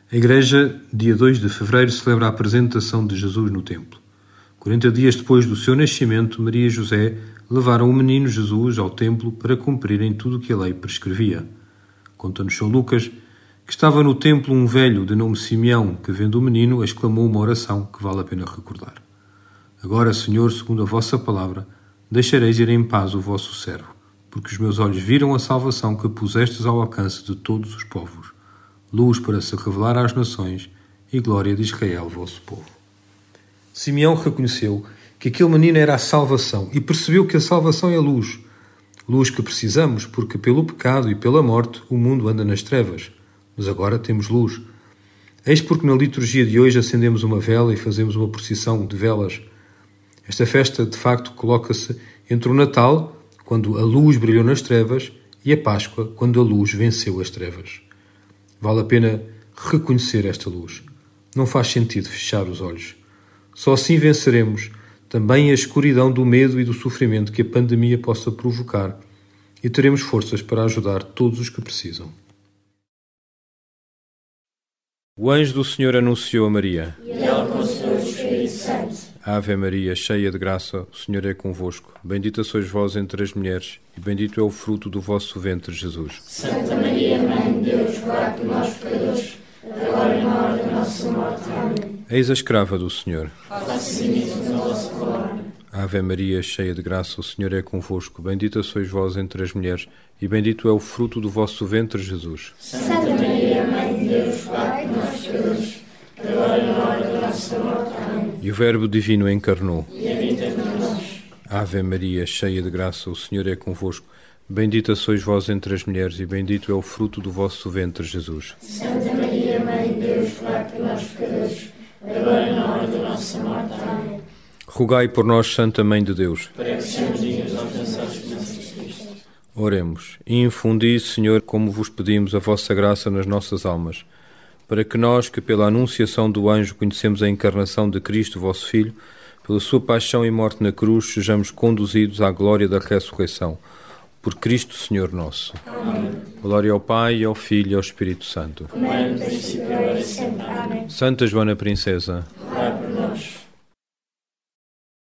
A Igreja, dia 2 de fevereiro, celebra a apresentação de Jesus no templo. 40 dias depois do seu nascimento, Maria e José levaram o menino Jesus ao templo para cumprirem tudo o que a lei prescrevia. Conta-nos São Lucas que estava no templo um velho de nome Simeão, que, vendo o menino, exclamou uma oração que vale a pena recordar. Agora, Senhor, segundo a vossa palavra, deixareis ir em paz o vosso servo, porque os meus olhos viram a salvação que pusestes ao alcance de todos os povos, luz para se revelar às nações e glória de Israel, vosso povo. Simeão reconheceu que aquele menino era a salvação e percebeu que a salvação é a luz. Luz que precisamos, porque pelo pecado e pela morte o mundo anda nas trevas. Mas agora temos luz. Eis porque na liturgia de hoje acendemos uma vela e fazemos uma procissão de velas. Esta festa, de facto, coloca-se entre o Natal, quando a luz brilhou nas trevas, e a Páscoa, quando a luz venceu as trevas. Vale a pena reconhecer esta luz. Não faz sentido fechar os olhos. Só assim venceremos também a escuridão do medo e do sofrimento que a pandemia possa provocar e teremos forças para ajudar todos os que precisam. O anjo do Senhor anunciou a Maria. E ela concebeu o Espírito Santo. Ave Maria, cheia de graça, o Senhor é convosco. Bendita sois vós entre as mulheres, e bendito é o fruto do vosso ventre, Jesus. Santa Maria, Mãe de Deus, rogai por nós, pecadores, agora e na hora da nossa morte. Amém. Eis a escrava do Senhor. Faça-se em mim a vossa palavra. Ave Maria, cheia de graça, o Senhor é convosco. Bendita sois vós entre as mulheres, e bendito é o fruto do vosso ventre, Jesus. Santa Maria, Mãe de Deus, rogai por nós, pecadores, agora e na hora da nossa morte. Amém. E o Verbo Divino encarnou. E habita entre nós. Ave Maria, cheia de graça, o Senhor é convosco. Bendita sois vós entre as mulheres, e bendito é o fruto do vosso ventre, Jesus. Santa Maria, Mãe de Deus, rogai por nós, pecadores, agora e na hora da nossa morte. Amém. Rogai por nós, Santa Mãe de Deus. Para que sejamos dignos de alcançar as bênçãos de Cristo. Oremos. E infundi, Senhor, como vos pedimos, a vossa graça nas nossas almas, para que nós, que pela anunciação do anjo conhecemos a encarnação de Cristo, vosso Filho, pela sua paixão e morte na cruz, sejamos conduzidos à glória da ressurreição. Por Cristo, Senhor nosso. Amém. Glória ao Pai, ao Filho e ao Espírito Santo. Como era no princípio, agora e sempre. Amém. Santa Joana Princesa,